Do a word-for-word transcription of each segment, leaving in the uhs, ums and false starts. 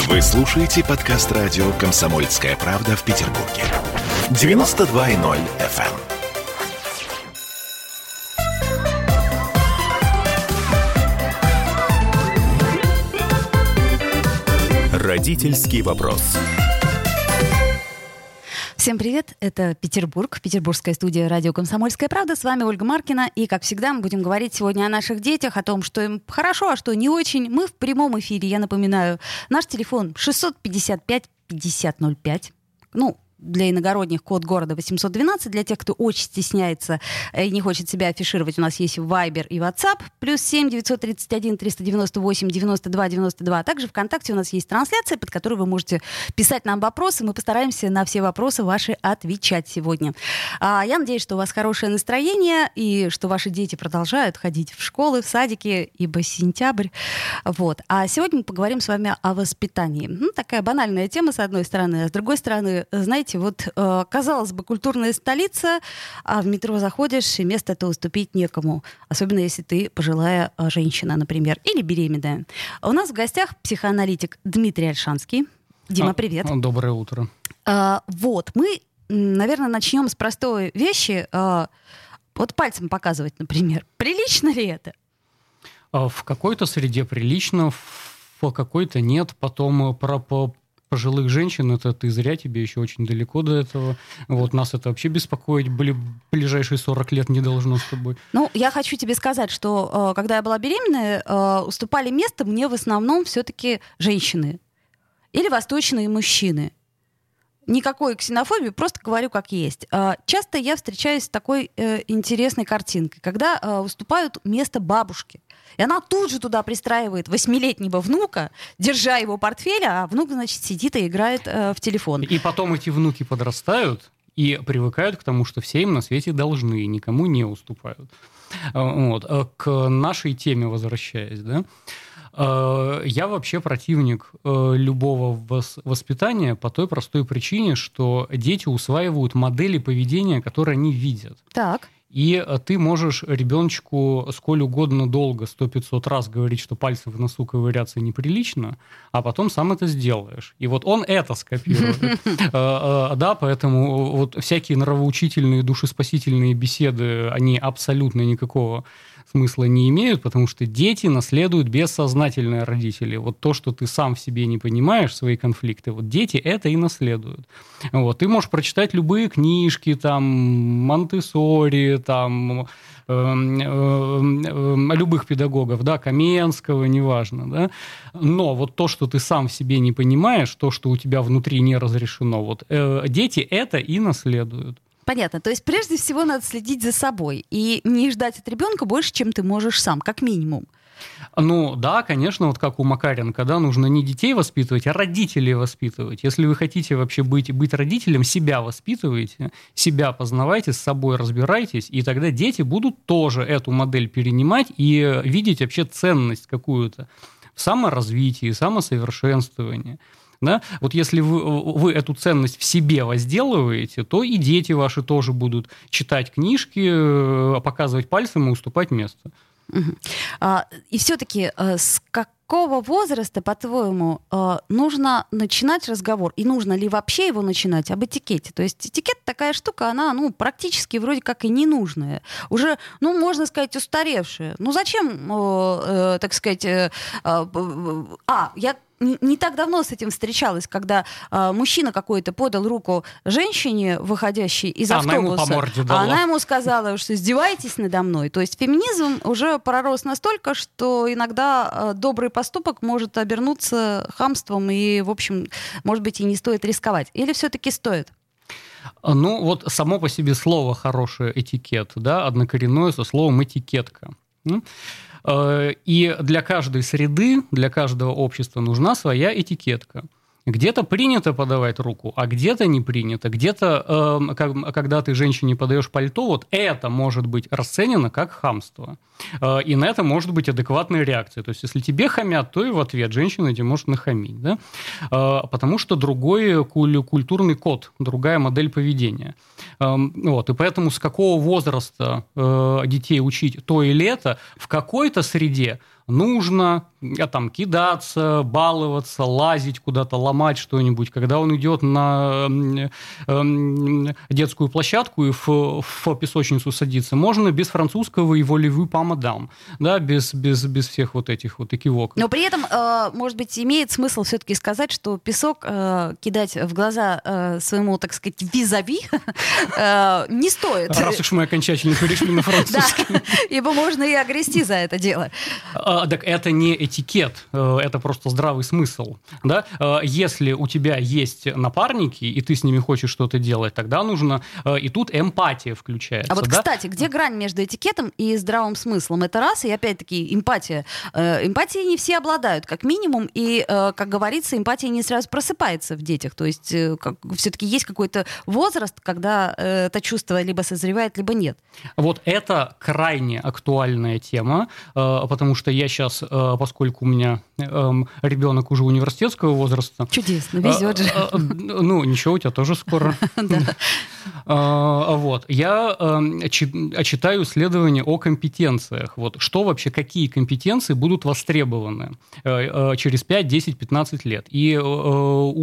Вы слушаете подкаст радио «Комсомольская правда» в Петербурге. девяносто два и ноль эф эм. Родительский вопрос. Всем привет, это Петербург, петербургская студия радио «Комсомольская правда». С вами Ольга Маркина, и, как всегда, мы будем говорить сегодня о наших детях, о том, что им хорошо, а что не очень. Мы в прямом эфире, я напоминаю. Наш телефон шестьсот пятьдесят пять пятьдесят ноль пять. Ну, для иногородних код города восемьсот двенадцать. Для тех, кто очень стесняется и не хочет себя афишировать, у нас есть Viber и WhatsApp. Плюс семь девятьсот тридцать один триста девяносто восемь девяносто два девяносто два. А также ВКонтакте у нас есть трансляция, под которой вы можете писать нам вопросы. Мы постараемся на все вопросы ваши отвечать сегодня. А, я надеюсь, что у вас хорошее настроение и что ваши дети продолжают ходить в школы, в садики, ибо сентябрь. Вот. А сегодня мы поговорим с вами о воспитании. Ну, такая банальная тема, с одной стороны. А с другой стороны, знаете, вот, э, казалось бы, культурная столица, а в метро заходишь, и место-то уступить некому. Особенно, если ты пожилая женщина, например, или беременная. У нас в гостях психоаналитик Дмитрий Ольшанский. Дима, привет. Доброе утро. А, вот, мы, наверное, начнем с простой вещи. А, вот пальцем показывать, например. Прилично ли это? В какой-то среде прилично, в какой-то нет. Потом про пожилых женщин, это ты зря, тебе еще очень далеко до этого. Вот нас это вообще беспокоить в ближайшие сорок лет не должно с тобой. Ну, я хочу тебе сказать, что когда я была беременная, уступали место мне в основном все-таки женщины или восточные мужчины. Никакой ксенофобии, просто говорю как есть. Часто я встречаюсь с такой э, интересной картинкой, когда э, уступают место бабушке. И она тут же туда пристраивает восьмилетнего внука, держа его портфель, а внук, значит, сидит и играет э, в телефон. И потом эти внуки подрастают и привыкают к тому, что все им на свете должны, и никому не уступают. Вот. К нашей теме возвращаясь, да, я вообще противник любого воспитания по той простой причине, что дети усваивают модели поведения, которые они видят. Так. И ты можешь ребеночку сколь угодно долго, сто-пятьсот раз говорить, что пальцы в носу ковыряться неприлично, а потом сам это сделаешь. И вот он это скопирует. Да, поэтому вот всякие нравоучительные, душеспасительные беседы, они абсолютно никакого смысла не имеют, потому что дети наследуют бессознательные родители. Вот то, что ты сам в себе не понимаешь, свои конфликты, вот дети это и наследуют. Вот. Ты можешь прочитать любые книжки, там, Монтессори, там, э, э, любых педагогов, да, Каменского, неважно, да, но вот то, что ты сам в себе не понимаешь, то, что у тебя внутри не разрешено, вот э, дети это и наследуют. Понятно. То есть прежде всего надо следить за собой и не ждать от ребенка больше, чем ты можешь сам, как минимум. Ну да, конечно, вот как у Макаренко, да, нужно не детей воспитывать, а родителей воспитывать. Если вы хотите вообще быть, быть родителем, себя воспитывайте, себя познавайте, с собой разбирайтесь, и тогда дети будут тоже эту модель перенимать и видеть вообще ценность какую-то в саморазвитии, самосовершенствовании. Да? Вот если вы, вы эту ценность в себе возделываете, то и дети ваши тоже будут читать книжки, показывать пальцем и уступать место. Угу. А, и все-таки а, с какого возраста, по-твоему, а, нужно начинать разговор? И нужно ли вообще его начинать об этикете? То есть этикет такая штука, она ну, практически вроде как и ненужная. Уже, ну, можно сказать, устаревшая. Ну, зачем, э, э, так сказать... Э, э, э, а, я... Не так давно с этим встречалась, когда э, мужчина какой-то подал руку женщине, выходящей из а автобуса, она ему по морде дала. А она ему сказала, что издеваетесь надо мной. То есть феминизм уже пророс настолько, что иногда э, добрый поступок может обернуться хамством, и, в общем, может быть, и не стоит рисковать. Или все-таки стоит? Ну, вот само по себе слово хорошее этикет, да, однокоренное со словом этикетка. И для каждой среды, для каждого общества нужна своя этикетка. Где-то принято подавать руку, а где-то не принято. Где-то, э, как, когда ты женщине подаешь пальто, вот это может быть расценено как хамство. Э, и на это может быть адекватная реакция. То есть, если тебе хамят, то и в ответ женщина тебе может нахамить. Да? Э, потому что другой куль- культурный код, другая модель поведения. Э, вот, и поэтому с какого возраста э, детей учить то или это, в какой-то среде нужно а, там, кидаться, баловаться, лазить куда-то, ломать что-нибудь. Когда он идет на э, детскую площадку и в, в песочницу садится, можно без французского и волеву па мадам, да, без, без, без всех вот этих вот экивоков. Но при этом, э, может быть, имеет смысл все-таки сказать, что песок э, кидать в глаза э, своему, так сказать, визави э, не стоит. Раз уж мы окончательно перешли на французский. Да, ибо можно и огрести за это дело. А, так это не этикет, это просто здравый смысл. Да? Если у тебя есть напарники, и ты с ними хочешь что-то делать, тогда нужно... И тут эмпатия включается. А вот, да? кстати, где грань между этикетом и здравым смыслом? Это раз, и опять-таки эмпатия. Эмпатией не все обладают, как минимум, и, как говорится, эмпатия не сразу просыпается в детях. То есть как, все-таки есть какой-то возраст, когда это чувство либо созревает, либо нет. Вот это крайне актуальная тема, потому что я сейчас, поскольку у меня ребенок уже университетского возраста... Чудесно, везет же. Ну, ничего, у тебя тоже скоро. Вот. Я читаю исследования о компетенциях. Вот. Что вообще, какие компетенции будут востребованы через пять, десять, пятнадцать лет. И у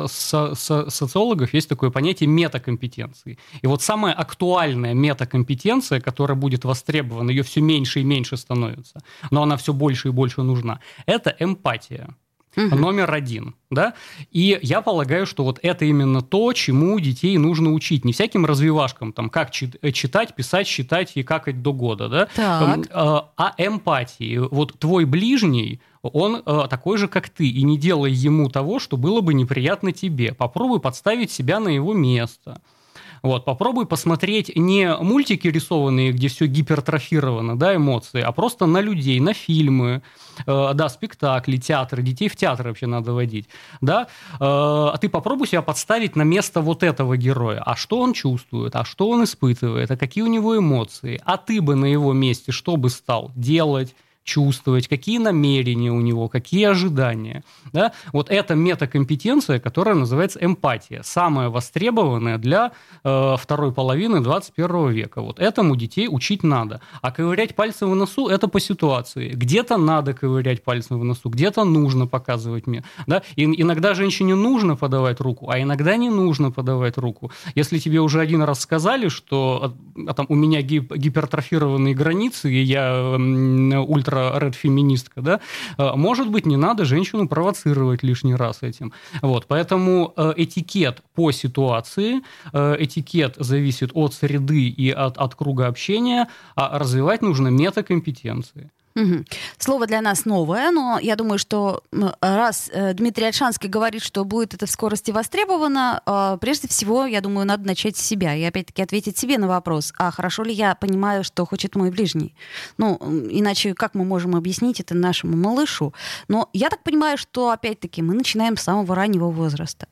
социологов есть такое понятие метакомпетенции. И вот самая актуальная метакомпетенция, которая будет востребована, ее все меньше и меньше становится, но она все больше и больше нужна, это эмпатия. Угу. Номер один, да, и я полагаю, что вот это именно то, чему детей нужно учить, не всяким развивашкам, там, как читать, писать, считать и какать до года, да, так. а эмпатии. Вот твой ближний, он такой же, как ты, и не делай ему того, что было бы неприятно тебе. Попробуй подставить себя на его место. Вот, попробуй посмотреть не мультики рисованные, где все гипертрофировано, да, эмоции, а просто на людей, на фильмы, э, да, спектакли, театры, детей в театр вообще надо водить, да, э, а ты попробуй себя подставить на место вот этого героя, а что он чувствует, а что он испытывает, а какие у него эмоции, а ты бы на его месте что бы стал делать, чувствовать, какие намерения у него, какие ожидания. Да? Вот это метакомпетенция, которая называется эмпатия, самая востребованная для э, второй половины двадцать первого века. Вот этому детей учить надо. А ковырять пальцем в носу – это по ситуации. Где-то надо ковырять пальцем в носу, где-то нужно показывать мне. Да? И иногда женщине нужно подавать руку, а иногда не нужно подавать руку. Если тебе уже один раз сказали, что а, там, у меня гип- гипертрофированные границы, и я м, ультра ред-феминистка, да, может быть, не надо женщину провоцировать лишний раз этим. Вот, поэтому этикет по ситуации, этикет зависит от среды и от, от круга общения, а развивать нужно метакомпетенции. Угу. Слово для нас новое, но я думаю, что раз Дмитрий Ольшанский говорит, что будет это в скорости востребовано, прежде всего, я думаю, надо начать с себя и опять-таки ответить себе на вопрос, а хорошо ли я понимаю, что хочет мой ближний? Ну, иначе как мы можем объяснить это нашему малышу? Но я так понимаю, что опять-таки мы начинаем с самого раннего возраста.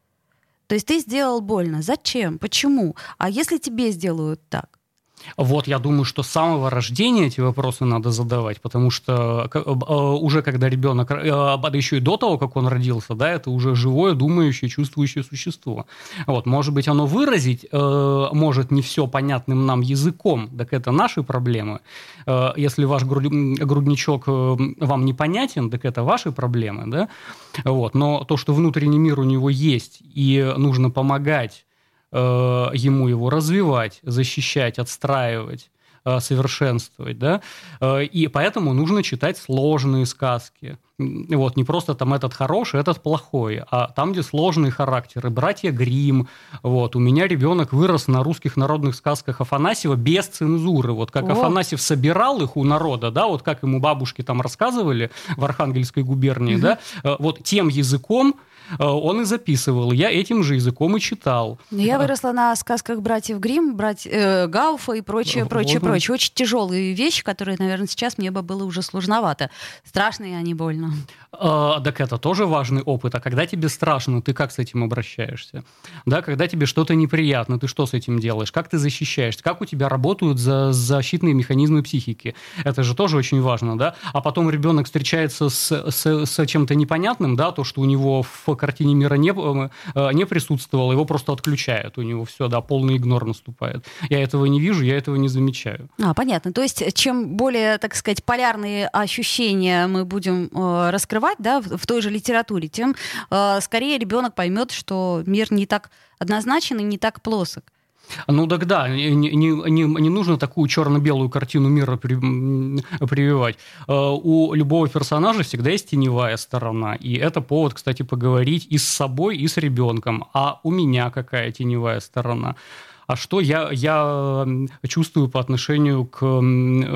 То есть ты сделал больно. Зачем? Почему? А если тебе сделают так? Вот, я думаю, что с самого рождения эти вопросы надо задавать, потому что уже когда ребенок, да еще и до того, как он родился, да, это уже живое, думающее, чувствующее существо. Вот, может быть, оно выразить э, может не все понятным нам языком, так это наши проблемы. Э, если ваш грудничок вам непонятен, так это ваши проблемы, да. Вот, но то, что внутренний мир у него есть, и нужно помогать ему его развивать, защищать, отстраивать, совершенствовать, да, и поэтому нужно читать сложные сказки. Вот, не просто там этот хороший, этот плохой, а там, где сложные характеры. Братья Гримм, вот, у меня ребенок вырос на русских народных сказках Афанасьева без цензуры, вот как О. Афанасьев собирал их у народа, да, вот как ему бабушки там рассказывали в Архангельской губернии, угу. да, вот тем языком он и записывал. Я этим же языком и читал. Я выросла на сказках братьев Гримм, брать, э, Гауфа и прочее, прочее, вот. прочее. Очень тяжелые вещи, которые, наверное, сейчас мне бы было уже сложновато. Страшные они больно. страшно. А, так это тоже важный опыт. А когда тебе страшно, ты как с этим обращаешься? Да, когда тебе что-то неприятно, ты что с этим делаешь? Как ты защищаешься? Как у тебя работают за защитные механизмы психики? Это же тоже очень важно, да? А потом ребенок встречается с, с, с чем-то непонятным, да, то, что у него в картине мира не, не присутствовало, его просто отключают. У него все, да, полный игнор наступает. Я этого не вижу, я этого не замечаю. А, понятно. То есть, чем более, так сказать, полярные ощущения мы будем э, раскрывать, да, в, в той же литературе, тем э, скорее ребенок поймет, что мир не так однозначен и не так плосок. Ну так да, не, не, не, не нужно такую черно-белую картину мира при, прививать. У любого персонажа всегда есть теневая сторона, и это повод, кстати, поговорить и с собой, и с ребенком. А у меня какая теневая сторона? А что я, я чувствую по отношению к э,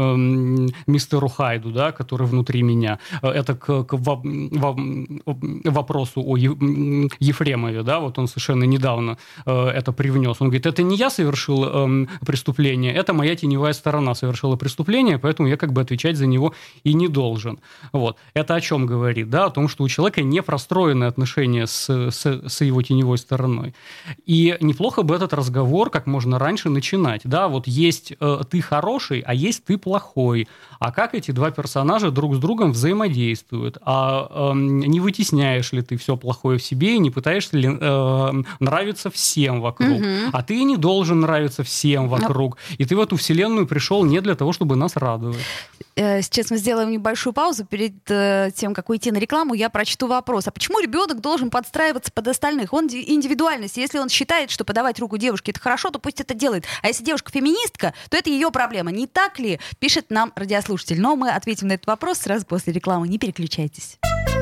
мистеру Хайду, да, который внутри меня? Это к, к во, во, вопросу о Е, Ефремове, да, вот он совершенно недавно э, это привнес. Он говорит, это не я совершил э, преступление, это моя теневая сторона совершила преступление, поэтому я как бы отвечать за него и не должен. Вот. Это о чем говорит? Да? О том, что у человека не простроены отношения с, с, с его теневой стороной. И неплохо бы этот разговор как можно раньше начинать. Да, вот есть э, ты хороший, а есть ты плохой. А как эти два персонажа друг с другом взаимодействуют? А э, не вытесняешь ли ты все плохое в себе и не пытаешься ли э, нравиться всем вокруг? Угу. А ты не должен нравиться всем вокруг. И ты в эту вселенную пришел не для того, чтобы нас радовать. Сейчас мы сделаем небольшую паузу. Перед э, тем, как уйти на рекламу, я прочту вопрос. А почему ребенок должен подстраиваться под остальных? Он индивидуальность. Если он считает, что подавать руку девушке — это хорошо, то пусть это делает. А если девушка феминистка, то это ее проблема. Не так ли? Пишет нам радиослушатель. Но мы ответим на этот вопрос сразу после рекламы. Не переключайтесь.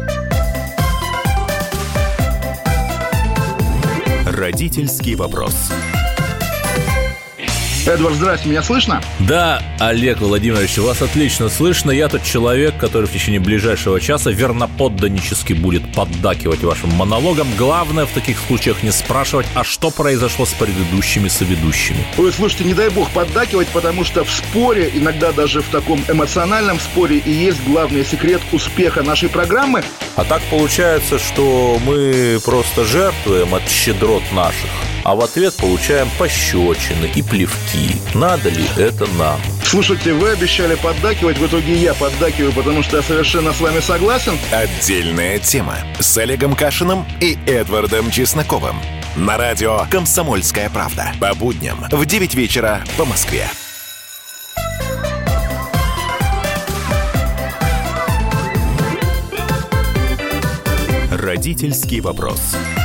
Родительский вопрос. Эдвард, здрасте, меня слышно? Да, Олег Владимирович, вас отлично слышно. Я тот человек, который в течение ближайшего часа верноподданнически будет поддакивать вашим монологам. Главное в таких случаях не спрашивать, а что произошло с предыдущими соведущими. Ой, слушайте, не дай бог поддакивать, потому что в споре, иногда даже в таком эмоциональном споре, и есть главный секрет успеха нашей программы. А так получается, что мы просто жертвуем от щедрот наших, а в ответ получаем пощечины и плевки. Надо ли это нам? Слушайте, вы обещали поддакивать, в итоге я поддакиваю, потому что я совершенно с вами согласен. Отдельная тема с Олегом Кашиным и Эдвардом Чесноковым. На радио «Комсомольская правда». По будням в девять вечера по Москве. Родительский вопрос.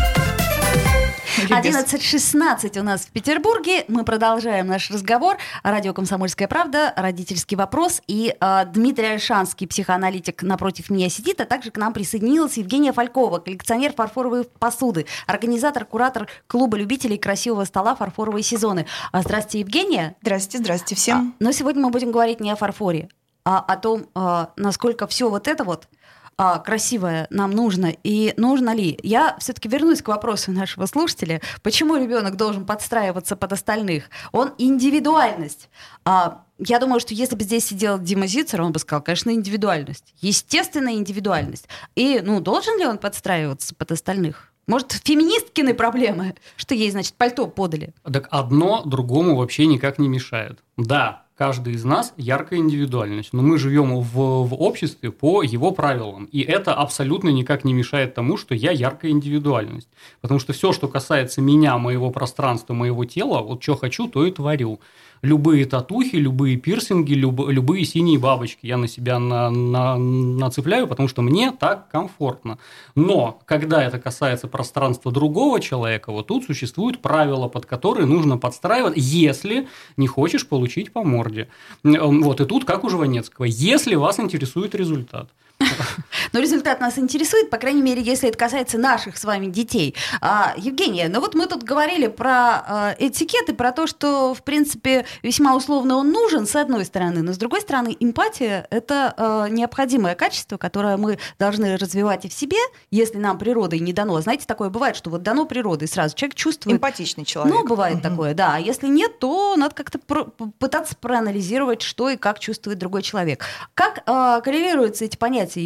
одиннадцать шестнадцать у нас в Петербурге. Мы продолжаем наш разговор. Радио «Комсомольская правда», родительский вопрос. И э, Дмитрий Ольшанский, психоаналитик, напротив меня сидит, а также к нам присоединилась Евгения Фалькова, коллекционер фарфоровой посуды, организатор, куратор клуба любителей красивого стола «Фарфоровые сезоны». А, здравствуйте, Евгения. Здравствуйте, здравствуйте всем. А, но сегодня мы будем говорить не о фарфоре, а о том, э, насколько все вот это вот А, красивое нам нужно и нужно ли. Я все-таки вернусь к вопросу нашего слушателя. Почему ребенок должен подстраиваться под остальных? Он индивидуальность. А, я думаю, что если бы здесь сидел Дима Зицер, он бы сказал, конечно, индивидуальность. Естественная индивидуальность. И, ну, должен ли он подстраиваться под остальных? Может, феминисткины проблемы, что ей, значит, пальто подали? Так одно другому вообще никак не мешает. Да, каждый из нас яркая индивидуальность, но мы живем в, в обществе по его правилам, и это абсолютно никак не мешает тому, что я яркая индивидуальность. Потому что все, что касается меня, моего пространства, моего тела, вот что хочу, то и творю. Любые татухи, любые пирсинги, люб, любые синие бабочки я на себя на, на, нацепляю, потому что мне так комфортно. Но когда это касается пространства другого человека, вот тут существуют правила, под которые нужно подстраивать, если не хочешь получить по морде. Вот и тут, как у Жванецкого, если вас интересует результат. Но результат нас интересует, по крайней мере, если это касается наших с вами детей. А, Евгения, ну вот мы тут говорили про а, этикет и про то, что, в принципе, весьма условно он нужен, с одной стороны, но с другой стороны, эмпатия – это а, необходимое качество, которое мы должны развивать и в себе, если нам природой не дано. Знаете, такое бывает, что вот дано природой сразу, человек чувствует… Эмпатичный человек. Ну, бывает угу. такое, да. А если нет, то надо как-то про- пытаться проанализировать, что и как чувствует другой человек. Как а, коррелируются эти понятия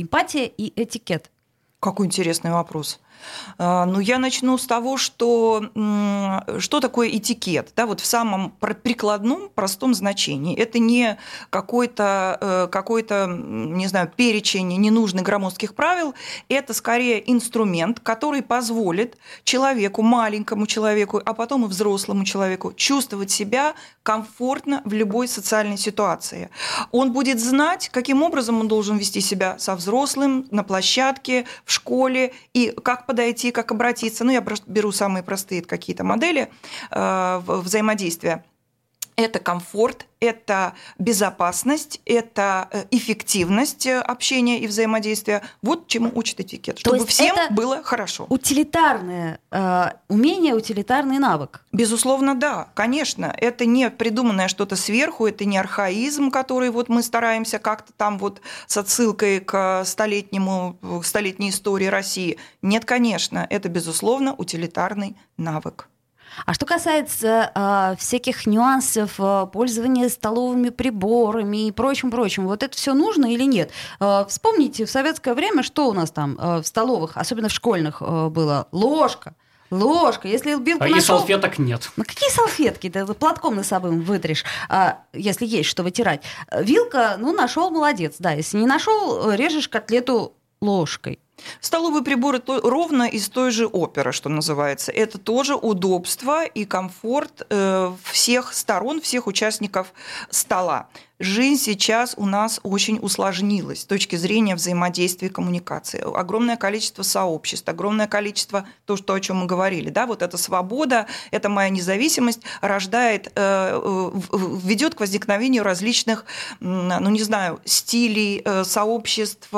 эмпатия и этикет? Какой интересный вопрос. Ну, я начну с того, что, что такое этикет. Да, вот в самом прикладном, простом значении. Это не какой-то, какой-то, не знаю, перечень ненужных громоздких правил. Это скорее инструмент, который позволит человеку, маленькому человеку, а потом и взрослому человеку чувствовать себя комфортно в любой социальной ситуации. Он будет знать, каким образом он должен вести себя со взрослым, на площадке, в школе, и как подойти, как обратиться. Ну, я беру самые простые какие-то модели э, взаимодействия. Это комфорт, это безопасность, это эффективность общения и взаимодействия. Вот чему учит этикет, чтобы всем было хорошо. Утилитарное э, умение, утилитарный навык. Безусловно, да, конечно. Это не придуманное что-то сверху, это не архаизм, который вот мы стараемся как-то там вот с отсылкой к столетнему, столетней истории России. Нет, конечно, это, безусловно, утилитарный навык. А что касается э, всяких нюансов э, пользования столовыми приборами и прочим-прочим, вот это все нужно или нет? Э, вспомните, в советское время что у нас там э, в столовых, особенно в школьных, э, было? Ложка. Ложка. Если вилку а нашел... И салфеток нет. Ну какие салфетки? Ты платком носовым вытрешь, а, если есть что вытирать. Вилка, ну, нашел, молодец. Да, если не нашел, режешь котлету ложкой. Столовые приборы ровно из той же оперы, что называется. Это тоже удобство и комфорт всех сторон, всех участников стола. Жизнь сейчас у нас очень усложнилась с точки зрения взаимодействия и коммуникации. Огромное количество сообществ, огромное количество, то, что, о чем мы говорили, да, вот эта свобода, эта моя независимость рождает, ведет к возникновению различных, ну не знаю, стилей, сообществ,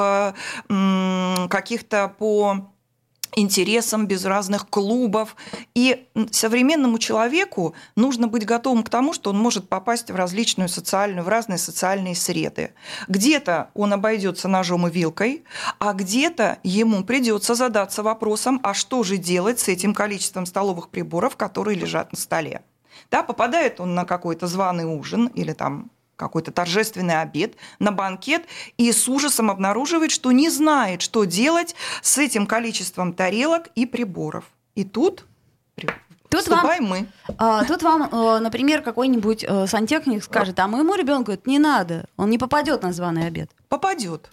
каких-то по интересам, без разных клубов. И современному человеку нужно быть готовым к тому, что он может попасть в различную социальную, в разные социальные среды. Где-то он обойдется ножом и вилкой, а где-то ему придется задаться вопросом, а что же делать с этим количеством столовых приборов, которые лежат на столе. Да, попадает он на какой-то званый ужин или там какой-то торжественный обед, на банкет, и с ужасом обнаруживает, что не знает, что делать с этим количеством тарелок и приборов. И тут, тут вступаем вам, мы. А, тут вам, например, какой-нибудь сантехник скажет, а моему ребенку это не надо, он не попадет на званый обед. Попадет.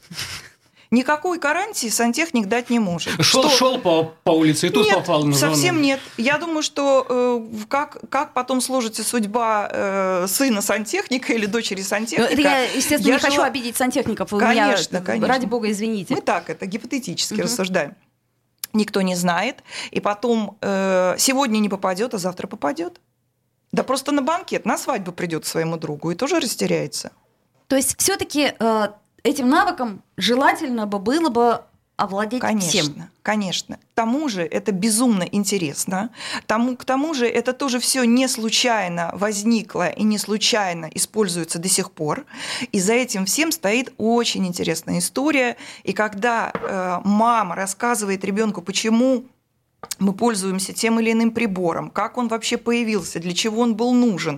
Никакой гарантии сантехник дать не может. Шел, что... шел по, по улице и тут нет, попал на звонок. Совсем нет. Я думаю, что э, как, как потом сложится судьба э, сына сантехника или дочери сантехника. Я, естественно, я не жила... хочу обидеть сантехников. Конечно, меня, конечно. Ради бога, извините. Мы так это гипотетически угу. рассуждаем. Никто не знает. И потом э, сегодня не попадет, а завтра попадет. Да просто на банкет, на свадьбу придет к своему другу и тоже растеряется. То есть все-таки э, этим навыком желательно бы было бы овладеть конечно, всем. Конечно, конечно. К тому же это безумно интересно. Тому, к тому же это тоже все не случайно возникло и не случайно используется до сих пор. И за этим всем стоит очень интересная история. И когда э, мама рассказывает ребенку, почему мы пользуемся тем или иным прибором, как он вообще появился, для чего он был нужен,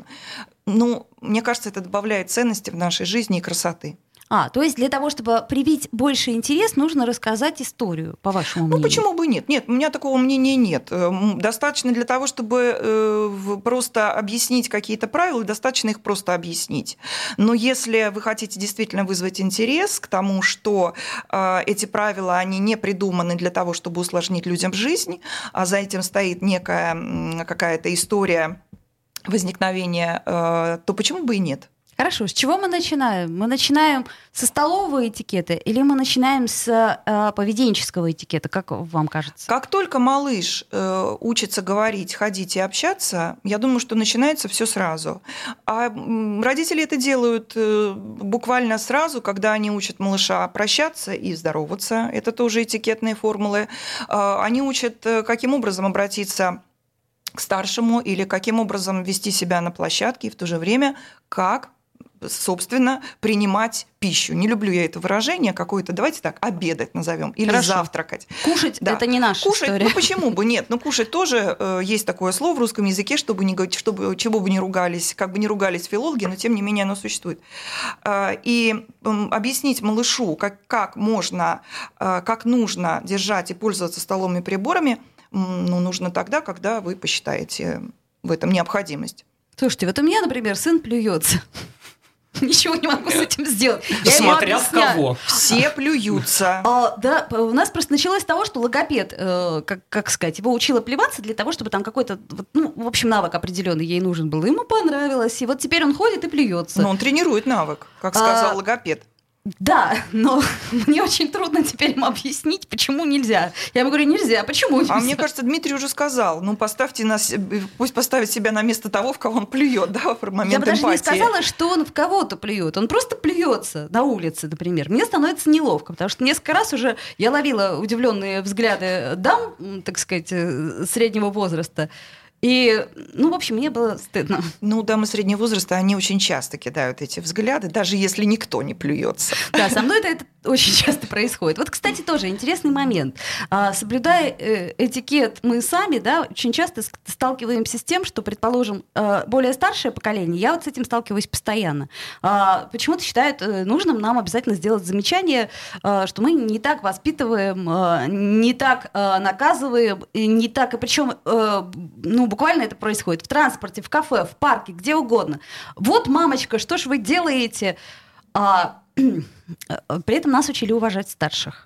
ну, мне кажется, это добавляет ценности в нашей жизни и красоты. А, то есть для того, чтобы привить больше интерес, нужно рассказать историю, по вашему мнению? Ну, почему бы нет? Нет, у меня такого мнения нет. Достаточно для того, чтобы просто объяснить какие-то правила, достаточно их просто объяснить. Но если вы хотите действительно вызвать интерес к тому, что эти правила, они не придуманы для того, чтобы усложнить людям жизнь, а за этим стоит некая какая-то история возникновения, то почему бы и нет? Хорошо, с чего мы начинаем? Мы начинаем со столового этикета или мы начинаем с э, поведенческого этикета, как вам кажется? Как только малыш э, учится говорить, ходить и общаться, я думаю, что начинается все сразу. А родители это делают э, буквально сразу, когда они учат малыша прощаться и здороваться. Это тоже этикетные формулы. Э, они учат, э, каким образом обратиться к старшему или каким образом вести себя на площадке, и в то же время как собственно, принимать пищу. Не люблю я это выражение какое-то, давайте так, обедать назовем, или Хорошо. завтракать. Кушать Да. это не наша Кушать, история. ну почему бы нет? Ну кушать тоже э, есть такое слово в русском языке, чтобы не говорить, чтобы чего бы не ругались, как бы не ругались филологи, но тем не менее оно существует. Э, и э, объяснить малышу, как, как можно, э, как нужно держать и пользоваться столовыми приборами, ну, нужно тогда, когда вы посчитаете в этом необходимость. Слушайте, вот у меня, например, сын плюется. Ничего не могу с этим сделать. Я ему Смотря в объясняю. кого. Все плюются. А, да, у нас просто началось с того, что логопед, э, как, как сказать, его учила плеваться для того, чтобы там какой-то, вот, ну, в общем, навык определенный ей нужен был. Ему понравилось, и вот теперь он ходит и плюется. Но он тренирует навык, как сказал А, логопед. Да, но мне очень трудно теперь ему объяснить, почему нельзя. Я ему говорю, нельзя, почему нельзя? А мне кажется, Дмитрий уже сказал, ну поставьте нас, пусть поставит себя на место того, в кого он плюет, да, в момент Я бы даже эмпатии. не сказала, что он в кого-то плюет. Он просто плюется на улице, например. Мне становится неловко, потому что несколько раз уже я ловила удивленные взгляды дам, так сказать, среднего возраста. И, ну, в общем, мне было стыдно. Ну, дамы среднего возраста, они очень часто кидают эти взгляды, даже если никто не плюется. Да, со мной это, это очень часто происходит. Вот, кстати, тоже интересный момент. А, соблюдая э, этикет мы сами, да, очень часто сталкиваемся с тем, что, предположим, э, более старшее поколение, я вот с этим сталкиваюсь постоянно, а, почему-то считают э, нужным нам обязательно сделать замечание, э, что мы не так воспитываем, э, не так э, наказываем, не так, и причем, э, ну, буквально это происходит в транспорте, в кафе, в парке, где угодно. Вот, мамочка, что ж вы делаете? А, при этом нас учили уважать старших.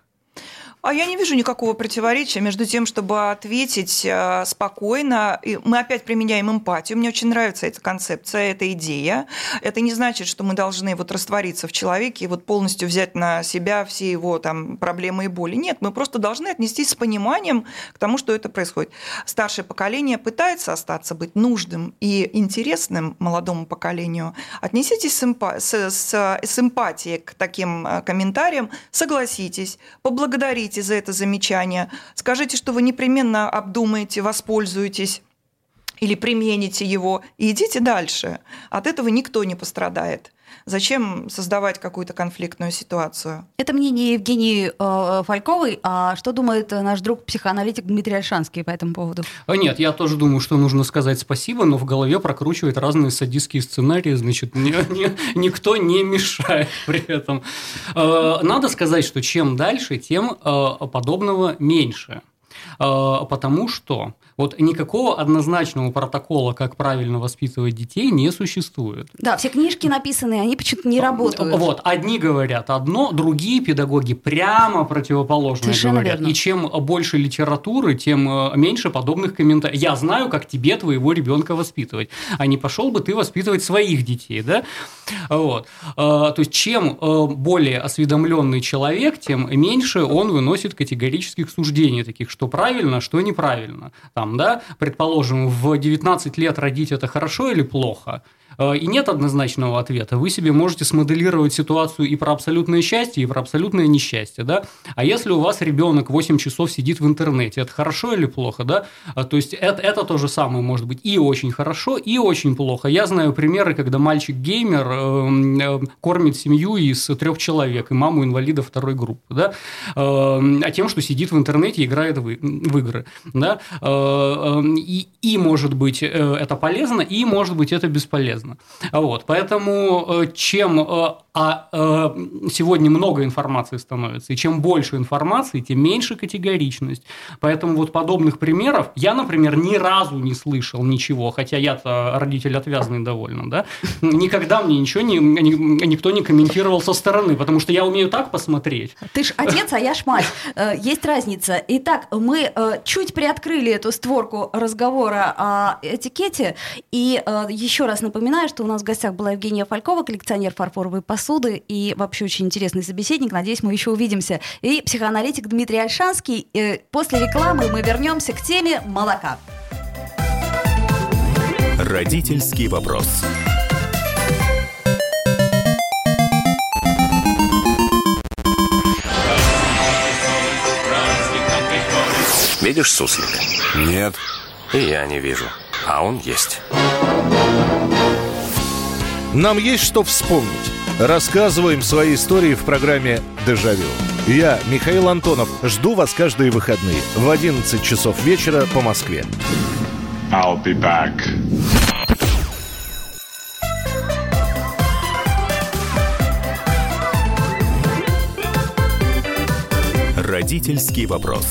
А я не вижу никакого противоречия между тем, чтобы ответить э, спокойно. И мы опять применяем эмпатию. Мне очень нравится эта концепция, эта идея. Это не значит, что мы должны вот раствориться в человеке и вот полностью взять на себя все его там проблемы и боли. Нет, мы просто должны отнестись с пониманием к тому, что это происходит. Старшее поколение пытается остаться, быть нужным и интересным молодому поколению. Отнеситесь с, эмпа- с, с, с эмпатией к таким комментариям, согласитесь, поблагодарите за это замечание, скажите, что вы непременно обдумаете, воспользуетесь или примените его, и идите дальше. От этого никто не пострадает. Зачем создавать какую-то конфликтную ситуацию? Это мнение Евгении э, Фальковой. А что думает наш друг-психоаналитик Дмитрий Ольшанский по этому поводу? А нет, я тоже думаю, что нужно сказать спасибо, но в голове прокручивает разные садистские сценарии, значит, ни, ни, никто не мешает при этом. Э, надо сказать, что чем дальше, тем э, подобного меньше. Потому что вот никакого однозначного протокола, как правильно воспитывать детей, не существует. Да, все книжки написаны, они почему-то не работают. Вот, одни говорят одно, другие педагоги прямо противоположное Совершенно говорят. верно. И чем больше литературы, тем меньше подобных комментариев. Я знаю, как тебе твоего ребенка воспитывать, а не пошел бы ты воспитывать своих детей, да? Вот. То есть, чем более осведомленный человек, тем меньше он выносит категорических суждений, таких, что правильно, что неправильно. Там, да, предположим, в девятнадцать лет родить это хорошо или плохо? И нет однозначного ответа. Вы себе можете смоделировать ситуацию и про абсолютное счастье, и про абсолютное несчастье, да? А если у вас ребенок восемь часов сидит в интернете, это хорошо или плохо, да? То есть это, это то же самое может быть и очень хорошо, и очень плохо. Я знаю примеры, когда мальчик-геймер э, э, кормит семью из трех человек и маму инвалида второй группы, да? Э, а тем, что сидит в интернете и играет в, в игры, да? Э, э, и, и может быть это полезно, и может быть это бесполезно. Вот, поэтому чем а, а, сегодня много информации становится, и чем больше информации, тем меньше категоричность. Поэтому вот подобных примеров я, например, ни разу не слышал ничего, хотя я-то родитель отвязный довольно, да, никогда мне ничего не, никто не комментировал со стороны, потому что я умею так посмотреть. Ты ж отец, а я ж мать. Есть разница. Итак, мы чуть приоткрыли эту створку разговора о этикете, и еще раз напоминаю, что у нас в гостях была Евгения Фалькова, коллекционер фарфоровой посуды и вообще очень интересный собеседник. Надеюсь, мы еще увидимся. И психоаналитик Дмитрий Ольшанский. После рекламы мы вернемся к теме молока. Родительский вопрос. Видишь суслика? Нет. И я не вижу. А он есть. Нам есть что вспомнить. Рассказываем свои истории в программе «Дежавю». Я, Михаил Антонов, жду вас каждые выходные в одиннадцать часов вечера по Москве. I'll be back. Родительский вопрос.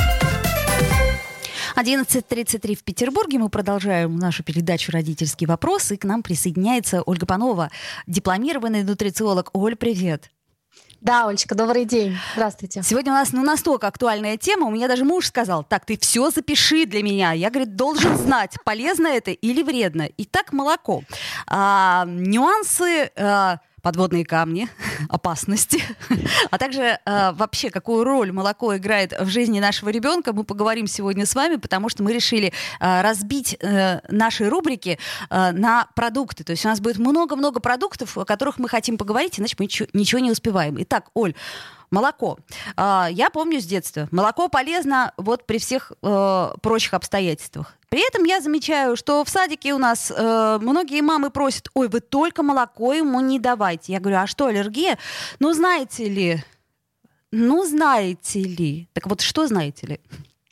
одиннадцать тридцать три в Петербурге. Мы продолжаем нашу передачу «Родительский вопрос». И к нам присоединяется Ольга Панова, дипломированный нутрициолог. Оль, привет. Да, Олечка, добрый день. Здравствуйте. Сегодня у нас ну, настолько актуальная тема. У меня даже муж сказал: так, ты все запиши для меня. Я, говорит, должен знать, полезно это или вредно. Итак, молоко. А, нюансы... А, подводные камни, опасности, а также э, вообще, какую роль молоко играет в жизни нашего ребенка, мы поговорим сегодня с вами, потому что мы решили э, разбить э, наши рубрики э, на продукты. То есть у нас будет много-много продуктов, о которых мы хотим поговорить, иначе мы ничего, ничего не успеваем. Итак, Оль, молоко. Э, я помню с детства. Молоко полезно вот при всех э, прочих обстоятельствах. При этом я замечаю, что в садике у нас э, многие мамы просят: ой, вы только молоко ему не давайте. Я говорю: а что, аллергия? Ну, знаете ли, ну, знаете ли. Так вот, что знаете ли?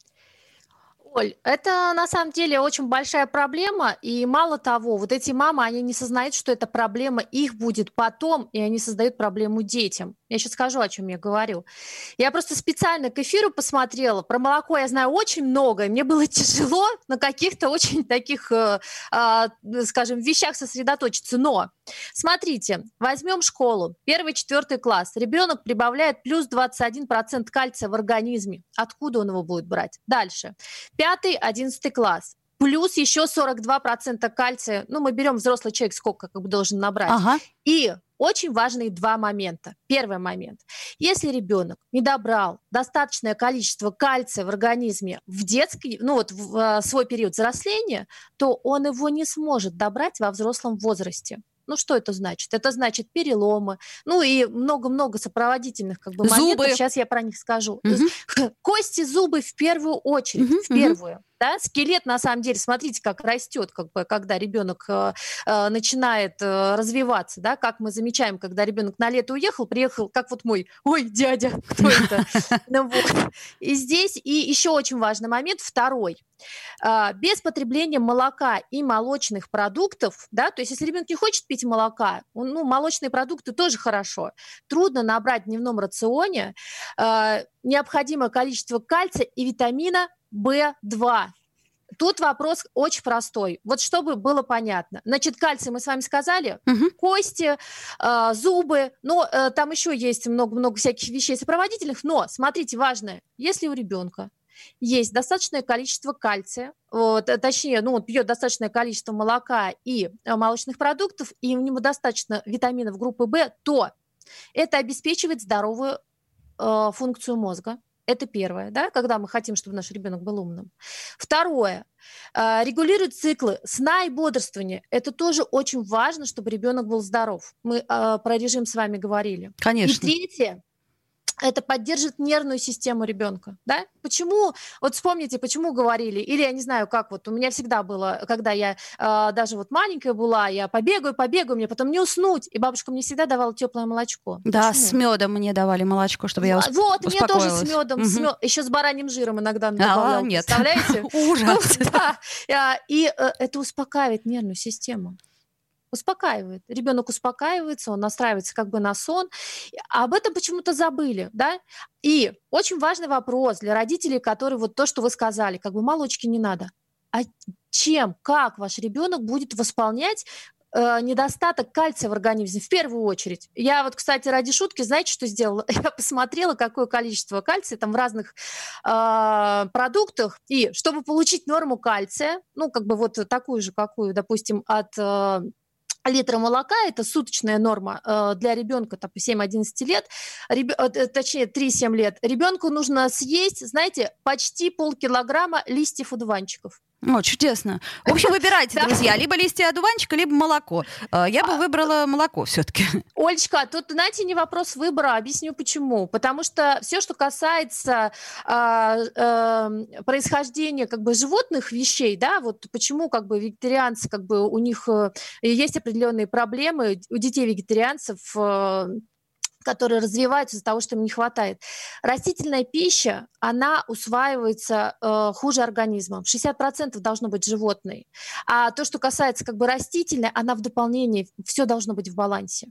Оль, это на самом деле очень большая проблема, и мало того, вот эти мамы, они не сознают, что эта проблема их будет потом, и они создают проблему детям. Я сейчас скажу, о чем я говорю. Я просто специально к эфиру посмотрела. Про молоко я знаю очень много, и мне было тяжело на каких-то очень таких, э, э, скажем, вещах сосредоточиться. Но смотрите, возьмем школу, первый-четвертый класс. Ребенок прибавляет плюс двадцать один процент кальция в организме. Откуда он его будет брать? Дальше. Пятый-одиннадцатый класс. Плюс еще сорок два процента кальция. Ну, мы берем взрослый человек, сколько как бы должен набрать. Ага. И очень важные два момента. Первый момент. Если ребенок не добрал достаточное количество кальция в организме в детский, ну вот в, в свой период взросления, то он его не сможет добрать во взрослом возрасте. Ну, что это значит? Это значит переломы, ну и много-много сопроводительных как бы моментов. Зубы. Сейчас я про них скажу. Угу. Кости, зубы в первую очередь, угу, в первую. Угу. Да? Скелет, на самом деле, смотрите, как растет, как бы, когда ребенок э, э, начинает э, развиваться, да? Как мы замечаем, когда ребенок на лето уехал, приехал, как вот мой, ой, дядя, кто это? И здесь, и еще очень важный момент, второй. Без потребления молока и молочных продуктов, да, то есть если ребенок не хочет пить молока, ну, молочные продукты тоже хорошо, трудно набрать в дневном рационе э, необходимое количество кальция и витамина бэ два. Тут вопрос очень простой. Вот чтобы было понятно. Значит, кальций мы с вами сказали, угу. Кости, э, зубы, но э, там еще есть много-много всяких вещей сопроводительных, но, смотрите, важное, если у ребенка есть достаточное количество кальция, вот, точнее, ну, он пьет достаточное количество молока и молочных продуктов, и у него достаточно витаминов группы В, то это обеспечивает здоровую э, функцию мозга. Это первое, да, когда мы хотим, чтобы наш ребенок был умным. Второе, э, регулирует циклы сна и бодрствования. Это тоже очень важно, чтобы ребенок был здоров. Мы э, про режим с вами говорили. Конечно. И третье, это поддержит нервную систему ребенка, да? Почему, вот вспомните, почему говорили, или я не знаю, как вот, у меня всегда было, когда я э, даже вот маленькая была, я побегаю, побегаю, мне потом не уснуть, и бабушка мне всегда давала теплое молочко. Да, почему? с медом мне давали молочко, чтобы я усп- Вот, успокоилась. Мне тоже с медом, угу. с мед... еще с бараньим жиром иногда добавляла, а, нет. представляете? Ужас. Да, и это успокаивает нервную систему. Успокаивает. Ребенок успокаивается, он настраивается как бы на сон. А об этом почему-то забыли, да? И очень важный вопрос для родителей, которые вот то, что вы сказали, как бы молочки не надо. А чем, как ваш ребенок будет восполнять э, недостаток кальция в организме в первую очередь? Я вот, кстати, ради шутки, знаете, что сделала? Я посмотрела, какое количество кальция там в разных э, продуктах. И чтобы получить норму кальция, ну, как бы вот такую же, какую, допустим, от... Э, литра молока, это суточная норма э, для ребенка, там, семь-одиннадцать лет, реб... э, точнее, три-семь лет. Ребенку нужно съесть, знаете, почти полкилограмма листьев одуванчиков. О, чудесно. В общем, выбирайте, друзья, либо листья одуванчика, либо молоко. Я бы выбрала молоко все-таки. Олечка, тут, знаете, не вопрос выбора, объясню почему. Потому что все, что касается э, э, происхождения как бы животных вещей, да, вот почему как бы вегетарианцы, как бы у них э, есть определенные проблемы, у детей вегетарианцев, э, которые развиваются из-за того, что им не хватает. Растительная пища, она усваивается э, хуже организмом. шестьдесят процентов должно быть животной. А то, что касается как бы растительной, она в дополнение, все должно быть в балансе.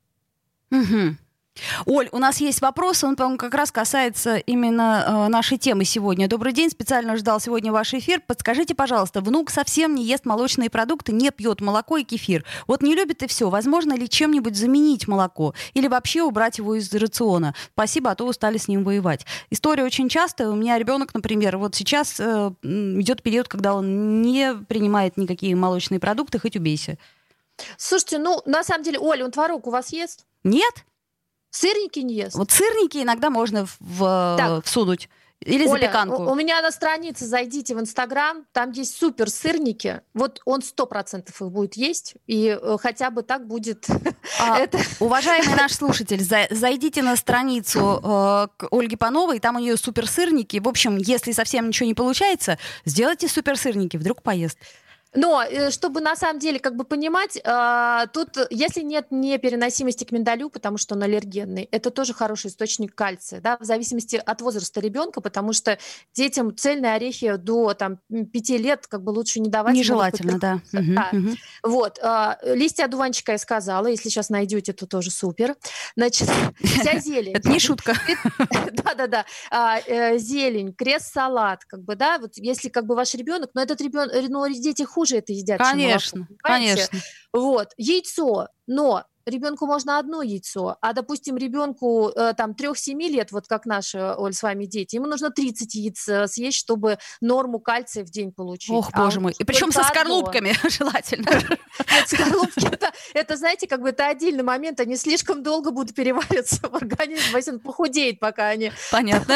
Угу. Оль, у нас есть вопрос, он, по-моему, как раз касается именно э, нашей темы сегодня. Добрый день, специально ждал сегодня ваш эфир. Подскажите, пожалуйста, внук совсем не ест молочные продукты, не пьет молоко и кефир. Вот не любит и все. Возможно ли чем-нибудь заменить молоко? Или вообще убрать его из рациона? Спасибо, а то устали с ним воевать. История очень частая. У меня ребенок, например, вот сейчас э, идет период, когда он не принимает никакие молочные продукты, хоть убейся. Слушайте, ну, на самом деле, Оля, он творог у вас ест? Нет. Сырники не ест? Вот сырники иногда можно в, так, всунуть. Или Оля, запеканку. У, у меня на странице, зайдите в Инстаграм, там есть супер сырники. Вот он сто процентов их будет есть, и э, хотя бы так будет. А, это... Уважаемый наш слушатель, за, зайдите на страницу э, к Ольге Пановой, там у нее супер сырники. В общем, если совсем ничего не получается, сделайте супер сырники, вдруг поест. Но, чтобы на самом деле как бы понимать, тут, если нет непереносимости к миндалю, потому что он аллергенный, это тоже хороший источник кальция, да, в зависимости от возраста ребенка, потому что детям цельные орехи до там, пяти лет как бы лучше не давать. Нежелательно, да. да. Угу, угу. Вот. Листья одуванчика я сказала, если сейчас найдете, то тоже супер. Значит, вся зелень. Это не шутка. Да-да-да. Зелень, крест-салат, как бы, да, вот если как бы ваш ребенок, но этот ребенок, ну, дети хуже это едят, конечно, чем молоко, конечно. Вот, яйцо, но ребенку можно одно яйцо, а, допустим, ребенку э, там трех-семи лет, вот как наши, Оль, с вами дети, ему нужно тридцать яиц съесть, чтобы норму кальция в день получить. Ох, а боже мой. И причем со скорлупками желательно. Нет, скорлупки, это, это, знаете, как бы это отдельный момент, они слишком долго будут перевариваться в организм, если он похудеет, пока они... Понятно.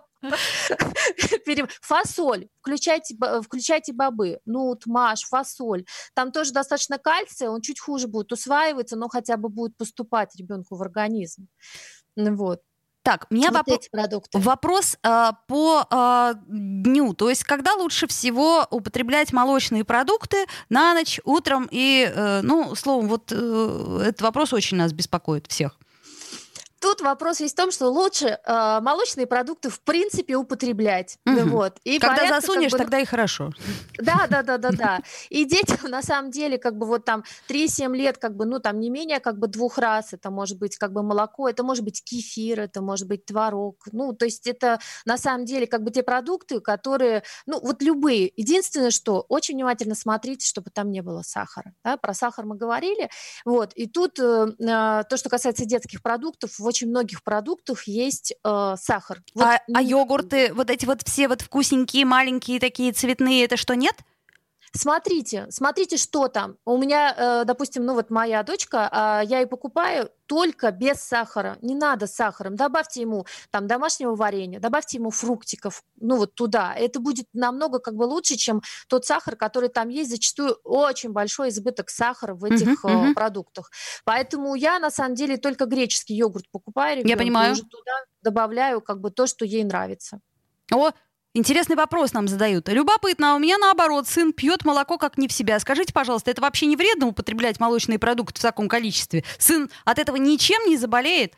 Фасоль, включайте, включайте бобы, нут, маш, фасоль. Там тоже достаточно кальция, он чуть хуже будет усваиваться, но хотя бы будет поступать ребенку в организм. Вот. Так, у меня вот воп- вопрос э, по э, дню. То есть, когда лучше всего употреблять молочные продукты на ночь, утром и, э, ну, словом, вот э, этот вопрос очень нас беспокоит всех. Тут вопрос есть в том, что лучше э, молочные продукты в принципе употреблять. Угу. Вот. И когда порядка, засунешь, как бы, тогда и хорошо. Да, да, да, да, да. И детям на самом деле как бы вот там три-семь лет, как бы, ну там не менее как бы двух раз, это может быть как бы молоко, это может быть кефир, это может быть творог. Ну, то есть это на самом деле как бы те продукты, которые, ну вот любые. Единственное, что очень внимательно смотрите, чтобы там не было сахара. Да? Про сахар мы говорили. Вот. И тут э, то, что касается детских продуктов, в очень многих продуктах есть э, сахар. Вот, а, ну, а йогурты, вот эти вот все вот вкусненькие, маленькие такие цветные, это что, нет? Смотрите, смотрите, что там. У меня, э, допустим, ну вот моя дочка, э, я ей покупаю только без сахара. Не надо с сахаром. Добавьте ему там домашнего варенья, добавьте ему фруктиков, ну вот туда. Это будет намного как бы лучше, чем тот сахар, который там есть. Зачастую очень большой избыток сахара в этих uh-huh, э, uh-huh. продуктах. Поэтому я на самом деле только греческий йогурт покупаю ребенку. Я понимаю. И уже туда добавляю как бы то, что ей нравится. О, интересный вопрос нам задают. Любопытно, а у меня наоборот, сын пьет молоко как не в себя. Скажите, пожалуйста, это вообще не вредно употреблять молочные продукты в таком количестве? Сын от этого ничем не заболеет?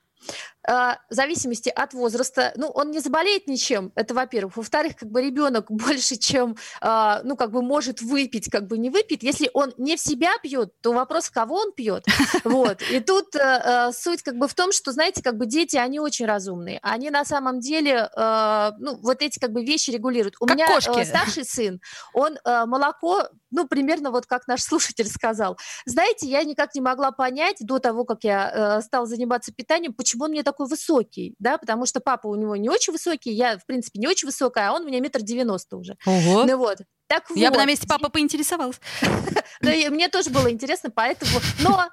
В зависимости от возраста, ну, он не заболеет ничем, это во-первых. Во-вторых, как бы ребенок больше, чем, ну, как бы может выпить, как бы не выпьет. Если он не в себя пьет, то вопрос, кого он пьет. Вот. И тут суть как бы в том, что, знаете, как бы дети, они очень разумные. Они на самом деле, ну, вот эти как бы вещи регулируют. У как меня кошки. Старший сын, он молоко, ну, примерно вот как наш слушатель сказал. Знаете, я никак не могла понять до того, как я стала заниматься питанием, почему он мне такой высокий, да, потому что папа у него не очень высокий, я, в принципе, не очень высокая, а он у меня метр девяносто уже. Ого. Ну вот. Так я вот. бы на месте папы поинтересовалась. Да, мне тоже было интересно, поэтому... Но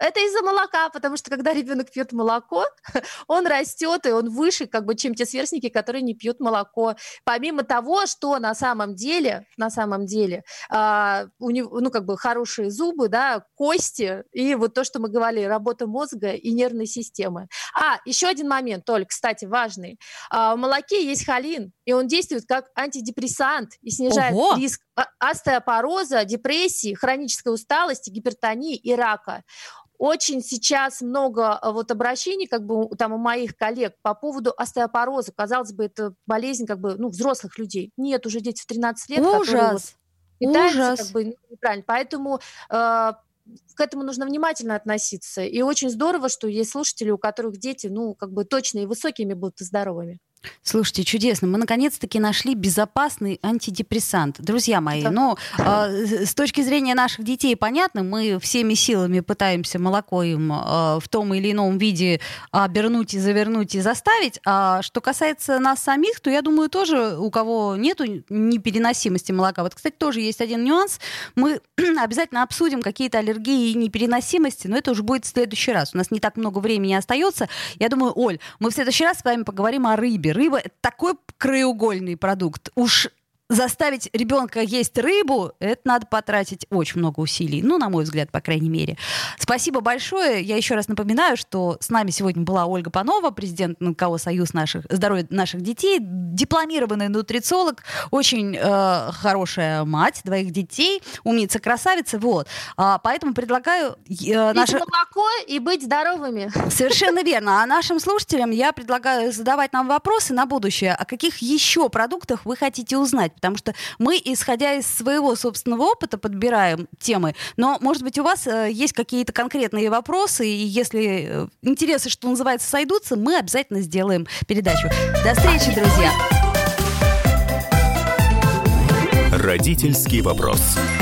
Это из-за молока, потому что когда ребенок пьет молоко, он растет, и он выше, как бы, чем те сверстники, которые не пьют молоко. Помимо того, что на самом деле, на самом деле, э, у него, ну, как бы, хорошие зубы, да, кости, и вот то, что мы говорили, работа мозга и нервной системы. А, еще один момент, Толь, кстати, важный. Э, в молоке есть холин, и он действует как антидепрессант и снижает Ого! риск остеопороза, депрессии, хронической усталости, гипертонии и рака. Очень сейчас много вот обращений, как бы там у моих коллег по поводу остеопороза. Казалось бы, это болезнь, как бы, ну, взрослых людей. Нет, уже дети в тринадцать лет, Ужас. которые вот питаются, Ужас. как бы, неправильно. Поэтому э, к этому нужно внимательно относиться. И очень здорово, что есть слушатели, у которых дети, ну, как бы точно и высокими будут, и здоровыми. Слушайте, чудесно. Мы наконец-таки нашли безопасный антидепрессант. Друзья мои, Да. ну, э, с точки зрения наших детей, понятно, мы всеми силами пытаемся молоко им э, в том или ином виде обернуть и завернуть и заставить. А что касается нас самих, то я думаю, тоже у кого нету непереносимости молока. Вот, кстати, тоже есть один нюанс. Мы обязательно обсудим какие-то аллергии и непереносимости, но это уже будет в следующий раз. У нас не так много времени остается. Я думаю, Оль, мы в следующий раз с вами поговорим о рыбе. Рыба – это такой краеугольный продукт. Уж заставить ребенка есть рыбу, это надо потратить очень много усилий. Ну, на мой взгляд, по крайней мере. Спасибо большое. Я еще раз напоминаю, что с нами сегодня была Ольга Панова, президент эн ка о «Союз наших, здоровья наших детей», дипломированный нутрициолог, очень э, хорошая мать двоих детей, умница, красавица. Вот. А, поэтому предлагаю... Э, наше... Пить молоко и быть здоровыми. Совершенно верно. А нашим слушателям я предлагаю задавать нам вопросы на будущее. О каких еще продуктах вы хотите узнать? Потому что мы, исходя из своего собственного опыта, подбираем темы. Но, может быть, у вас э, есть какие-то конкретные вопросы, и если э, интересы, что называется, сойдутся, мы обязательно сделаем передачу. До встречи, друзья! Родительский вопрос.